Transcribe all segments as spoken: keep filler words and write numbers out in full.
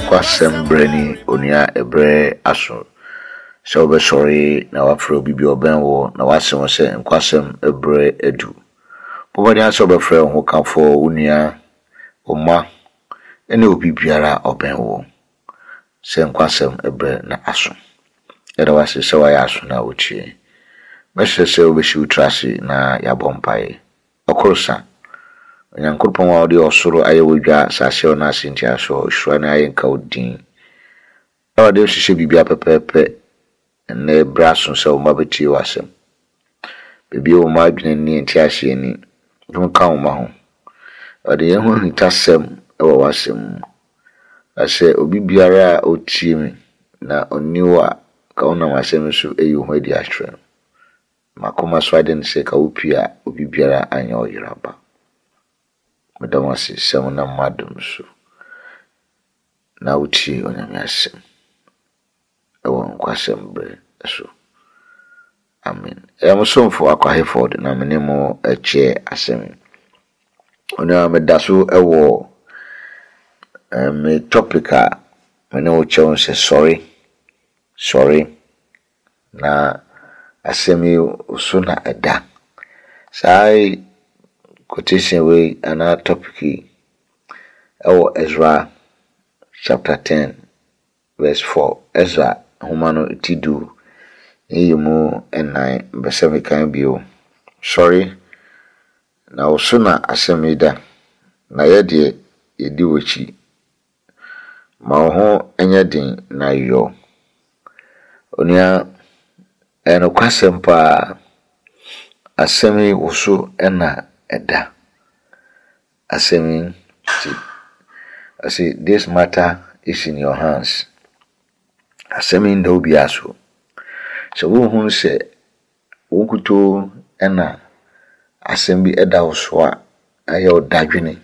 kwasem breni onia ebre aso so be sorry na wafro bibi oben wo na wasem se nkwasem ebre edu bobodi aso be frɛ ho kafo onia oma ene obi biara oben wo se nkwasem ebre na aso era wase se wa ya aso na wochie meshe se obeshi utrasi na ya bompae okorosa onyankopon wa odi osoro ayewodwa sase na asinti aso hwura na ayenka odin awa de hwehwe bibia pepepe na braso se o mabeti wasem bibia o ma adwene ni enti ahye ni dum ka o ma ho odi ye ho hitasem e wo wasem ase obi biara otie mi na oniwa ka ona wasem so eyi ho adi ahwere makoma swaden se ka opia obi biara anya oyiraba medamasi semuna madum so na uchi onyame asem ewo nkwasem bre so amen em somfo akwaheford na menemo eche asem ona medaso ewo em topica mene o cheon se sorry sorry na asemi usuna eda sai quotation way another topic ewo Ezra chapter ten verse four Ezra humano tidu yimu enai besemi kan bio sorry na usuna asemida na yede yedi wochi ma ho enyedin na yo onia eno kwasempa asemi wusu ena eda asemi I say this matter is in your hands asemi ndo biaso so wo hu se wokuto ena asemi eda wo a ayo dadwene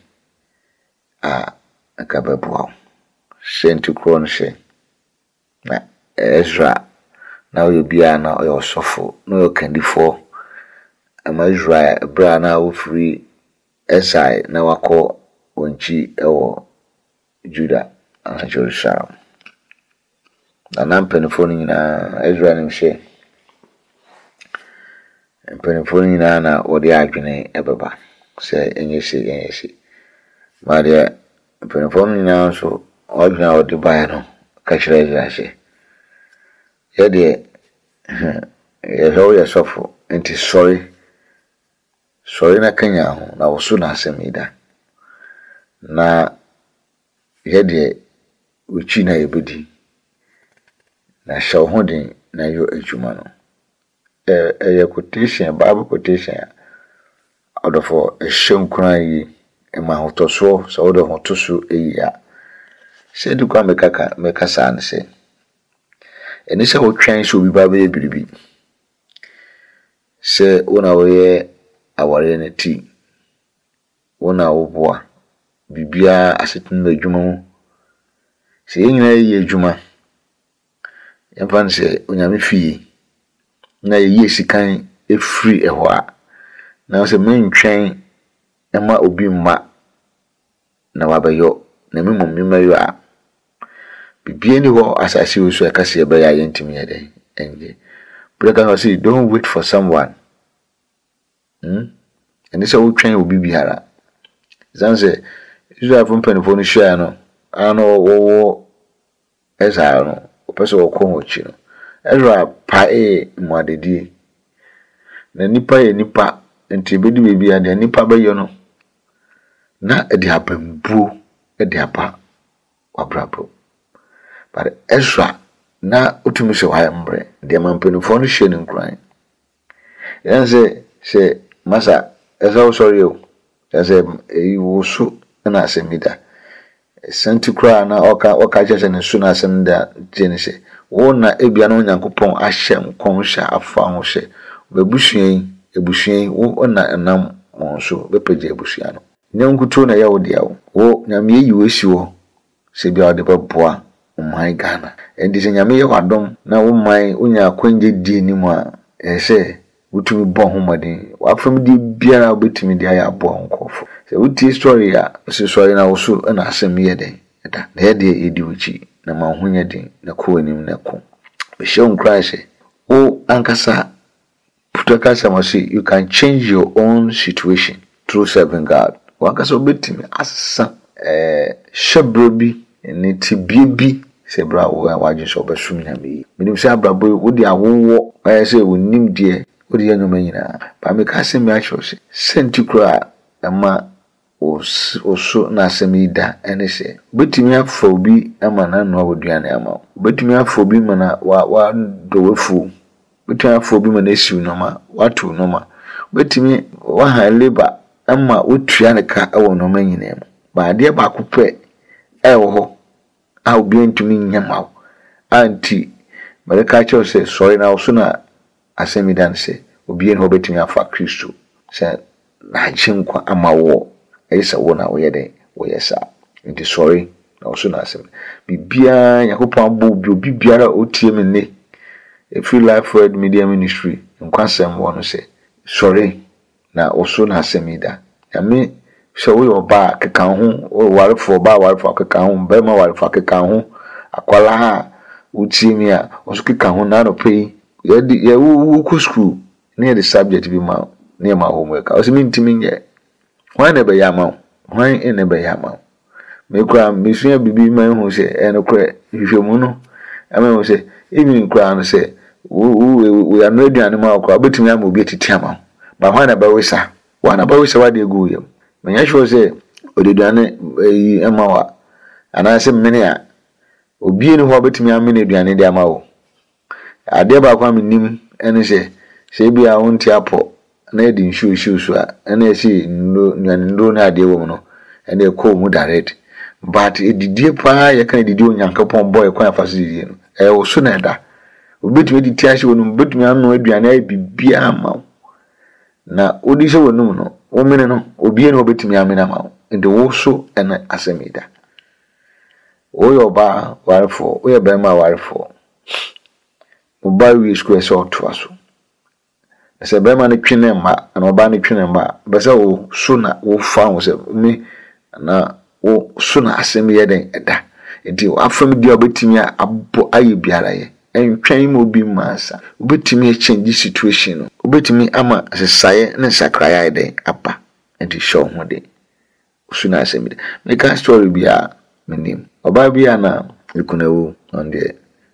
a akababuo sentu kron she na Ezra na oyo bia na oyo sofo na oyo kandifo ama Israel bra na wo free esai na wako wonchi ewo Juda and Jerusalem na nampenfo ni na Ezra ni mhye mpenfo ni na na wodi adwene ebeba se enyesi enyesi maria mpenfo ni na so odwena wodi bae no ka kire Ezra she ye de ye ho ye sofo enti sorry sorry na kanya ho na wosu na asemida na yede uchi na yebedi na shaw hodin na yo adwuma no eh eh quotation bible quotation odofo ehyenkran yi e ma hotoso so odo hotoso eya se du kwa mekaka mekasa an se eni se wo twan so bi baba ebiribi se wona wo ye aware ne ti wona wo boa bibia asetin na adwuma mu se nyina ye adwuma yemfa se onyame fie na ye sikan e free ehwa na se mentwen ema obi mma na wabayo na memum memayo a bibia ni ho asase wo so akase be ya yentimi yede enje brother no say don't wait for someone hmm and this will train obi biara zanze Israel from penfo no hia no ano wo esa no opeso wo ko hochi no Ezra pa e muadedi na nipa ye nipa enti bedi bebi ade nipa bayo no na edi abambu edi apa wabrabo but Ezra na utumi se wa mbre de mampenfo no hia ni nkran yanze se masa Ezra sorry o yanze e wusu na asemida senti kra na oka oka jeje ne su na asemda jenise wona ebia no nyankopon ahyem konsha afa ho hye bebusuan ebusuan wo na enam monso bepeje ebusuan no nyankuto na yawo dia wo nyame yi wesi wo se bia de beboa umai Ghana endi se nyame ye wadom na wo mai onya kwanje die ni mu a ehye wutumi bon ho modin wa fam di biara obetumi di aya bo nkofo se wuti story ya se story na wo so na asem ye den ɛda na yɛ de yɛdi wuchi na ma ho nyɛ den na kɔ anim na kɔ be show crash o ankasa putakasa mo say you can change your own situation through serving God wankasa obetimi asa eh shebro bi ne tibie bi se bra wo waje so obesum na me minim se abrabo wo di awowo aye se wonim de wo di anyoma nyina ba me ka se me acho se senti kura ama oso na asemida ene se betimi afo bi ama na no awoduane ama betimi afo bi mana wa wa do wefu betimi afo bi mana esiu no ma watu no ma betimi wa ha labor ama wotua ne ka ewo no ma nyina mu ba de ba kopɛ ewo ho a obi ntumi nyama anti malika cho se sorry na oso na asemida se obi en ho betimi afa Kristo se na chinkwa ama wo ayisa wo na wo yede wo yesa nti sorry na oso na asem bibia yakopon abo bi biara otie me ne a Free Life Word Media Ministry nkwasem wo no se sorry na oso na asemida ya me so we oba keka ho o warefo oba warefo keka ho be ma warefo keka ho akwala ha utie me a oso keka ho na no pay ye ye wu ku school ne the subject bi ma ne ma homework o se mi ntimi nye why never yama why never yama me kra me sua bibi man hu se eno kra hwehwemu no ama hu se emi kra no se we are no aduane ma kra betimi ama obi titi ama ba why never we sa why never we sa wa de go yam me nya sure se odeduane yi ama wa ana se mene a obi ni ho betimi ama ne aduane de ama wo ade ba kwa menim ene se se bia wonti apo na edi nshu shu shu a na esi ndo ndo na ade wo no ene ekọ mu direct but edidie pa ya kan edidie onyankopon boy kwa afa sidie no e wo so na da obetumi di tiashi wonu betumi anu aduane ai bibia ama na odi se wonu no wo mene no obi ne obetumi amena ma ende wo so ene asemida o yo ba warfo o ye ba ma warfo mo ba wi school so to aso se be ma ne twene mba na oba ne twene mba be se wo so na wo fa wo se me na wo so na asem ye den eda enti afam dia obetimi abo aye biara ye entwen mo bi masa obetimi change situation no obetimi ama sesaye ne sakraya ye den apa enti show ho de so na asem de me ka story bia menim oba bia na ikunawo on de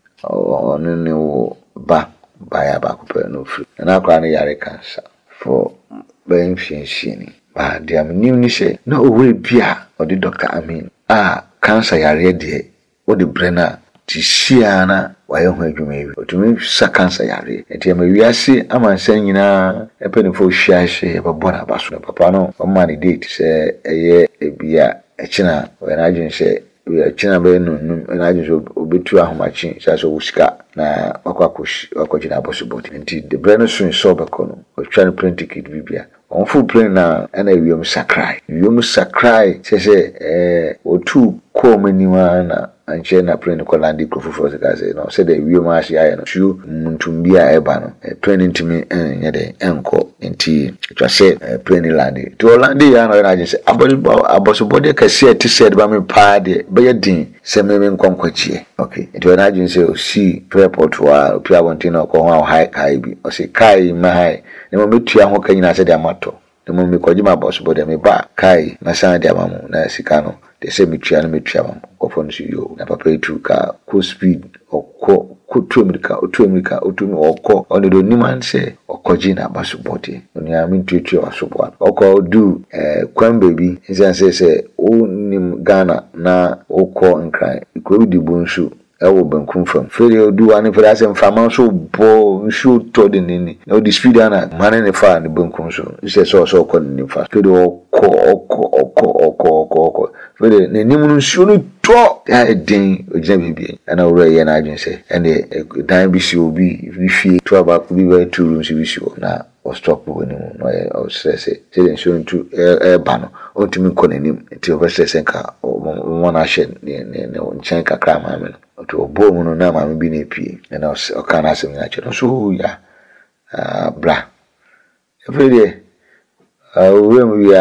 on ne wo ba baya ba ko pe no free na akwa ne yare cancer for ben fienshini ba dia menim ni she na owe bia o di doctor Amin ah cancer yare de o di brena ti shia na waye ho adwuma yi o tumi sa cancer yare enti ma wiase amansan nyina epene fo hwia hye ba bora ba so papa no o ma ni date se eye ebia echina we na adwin se we china be no na adwin so obetu ahomachi sa so wusika na wakwakoshi wakojina possibility nti the brand soon so be kono o twa plane ticket bibia on full plane na na wiom sakrai wiom sakrai se se eh otu ko maniwa na anche na plane ko landi ko fufu se ka se no se de wiom ashi aye no shu muntumbia eba no plane ntimi enya de enko nti twa se plane landi to landi ya no na je se abosobode ka se ti se de ba me pa de be yedin se me me nkonkwachi okay nti na je se o si airport wa pia wontino ko ho high kai bi o se kai ma high ne mo metua ho kan nyina se de amato ne mo me kojima boss bode me ba kai na san de amamu na sika no de se metua no metua amamu ko fon si yo na papa itu ka ko speed okko ko tu amerika o tu amerika o tu okko oni do ni man se okojina boss bode oni amin tutu asobo okko do eh kwan baby nsan se se o nim Ghana na okko nkran ko di bonsu ewo bankum fam fere odu ane fere asem fama so bo nsu to de nini na odi speed ana mane ne fa ne bankum so ise so so ko ne fa fere okko okko okko okko okko fere ne nimu nsu no to ya edin ogina bibie ana wura ye na adwen se ene dan bi si obi bi fie to aba ku bi ba two rooms bi si na o stop woni no ye o stress se de nsu ntu e ba no o timi ko nenim nti o stress nka o na hye ne ne o nchan kakra ma me to obo no na ma me bi na pie na o kana asem na che no so ya ah bra every day ah we mu ya na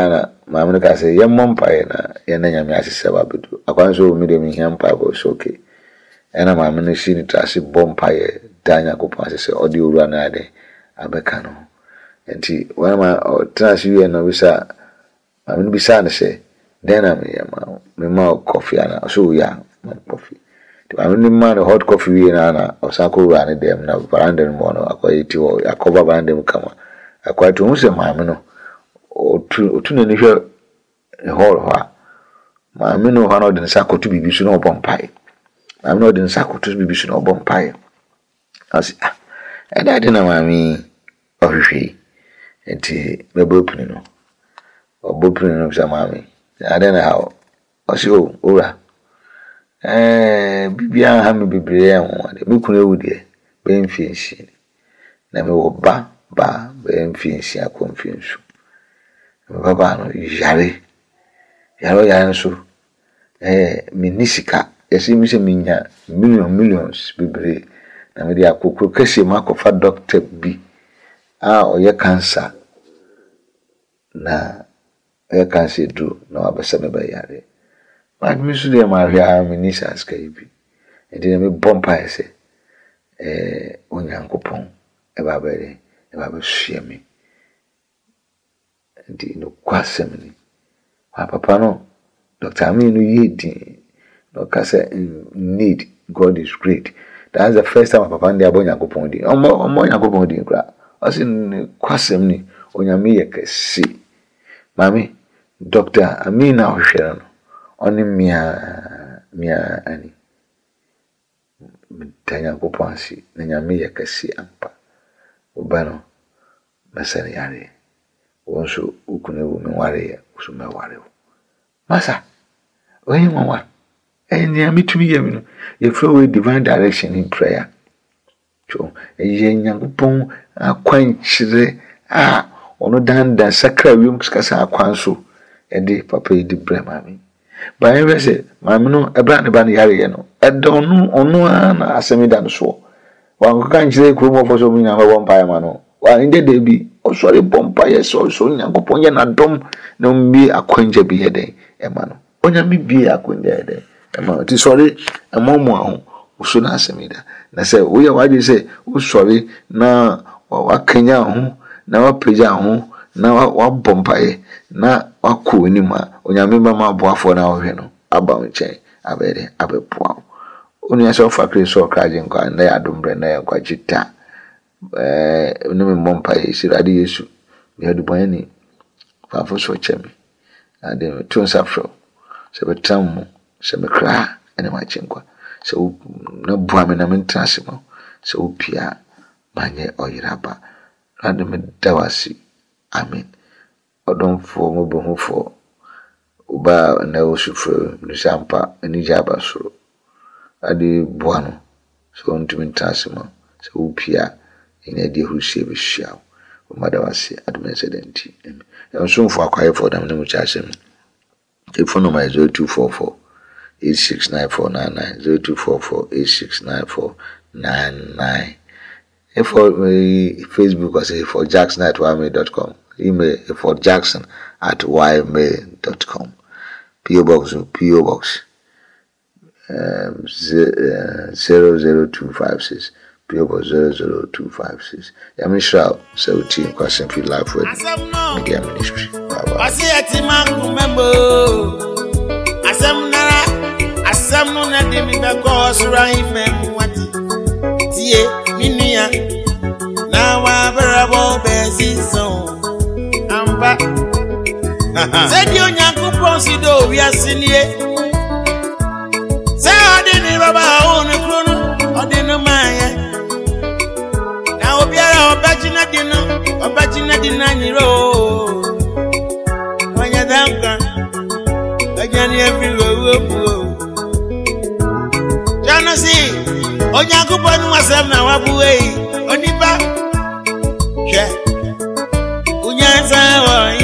maame ka say ye mompa ye na ye na nyame asese babedu akwan so mi de mi hiampa go so okay ena maame no shi ni trase bompa ye danya ko pa asese odi owura na ade abeka no enti wana ma trase ye no bisa maame no bisa na say then am ye ma me ma coffee ana so ya ma coffee the maame no ma no hot coffee we na na osako owura ne dem na veranda mo no akoyi ti wo akoba veranda mu kama akwa to hu se maame no otu otu na ni hwe hall ha maame no ha no de sakoto bibi so no bompai maame no de sakoto bibi so no bompai asi ah eda de na maame ohhwe enti mebo puni no obo puni no bisa maame ada na ha osi o ora eh bibia ha me bebre ho ade me kunu ewu de be mfienshi na me wo ba ba be mfienshi akomfiensu baba no yare yaro yare so eh minisika yesi mi se minya million millions bibre na me dia kokro kase makofa doctor bi ah oye cancer na oye cancer do na wabesa me ba yare ma mi su de ma hia minisa ska ibi enti na me bompa ese eh onyankopon e ba bere e ba be hye me enti no kwasem ni papa no Doctor Aminu yedi no kase need God is great. That's the first time papa ndi abonya kopon di omo omo nya kopon di kra osin kwasem ni onyame ye kesi mami Doctor Amina ohwere no oni mia mia ani tanya kopon si na nyame ye kesi ampa obano masani yare wonso ukunewu me ware ya usuma ware masa oyin mama eni amitumi ye no ye flow divine direction in prayer so eje nyankopon akwanchire a ono danda sakra wium kasa akwanso e de papa e di brema mi ba ye se mami no ebra ne ba ne yare ye no e de ono ono na asemi da no so wa kan chire kromo fo so mu nya ba mpa ma no wa inde de bi o sorry bompa ye so so nyankopon ye na dom na mbi akwanje bi ye den e ma no onya mi bi akwanje ye den e ma ti sorry e mo mo aho uso na asemida na se wo ye waje se wo sorry na wa kanya ho na wa peja ho na wa bompa ye na wa ko ni ma onya mi ma ma boafo na wo hwe no aba nchen abere abepoa onu ya so fa kristo kraje nkwa na ya dombre na ya kwa chita eh no me mompa ye sirade yesu me adu bani fa fo so chemi ade tun safro se betam se me kra ene ma chenkwa se na bua me na mentrase mo se opia manye oyiraba ade me dawasi amen odomfo mo bohufo uba na osufo no sampa ni jaba so ade bua no so ntumi ntrase mo se opia ina die husie be hia o madawase admesedenti e so mfo akwaye for dam ne mu chasem e phone number zero two four four eight six nine four nine nine zero two four four eight six nine four nine nine e for Facebook or say for jackson at y mail dot com email for jackson at y mail dot com P O box P O box um zero zero two five six P O box zero zero two five six. Yami Shroud, seventeen question for life with Media Ministry. Bye bye. Asam nara, asam no na de mi ba ko sura ifem wati. Tie minia na wa barabo bezi so. Amba. Sedi onyankopon si do wi asinie. Se ade ni baba o ne krono, ode no maya. Na obiara obajina dino, obajina dinanyiro. Wanya danka. Ajani everywhere wo. Jana si onyankopon wasem na wabuwe onipa. Hwe. Unyanza wo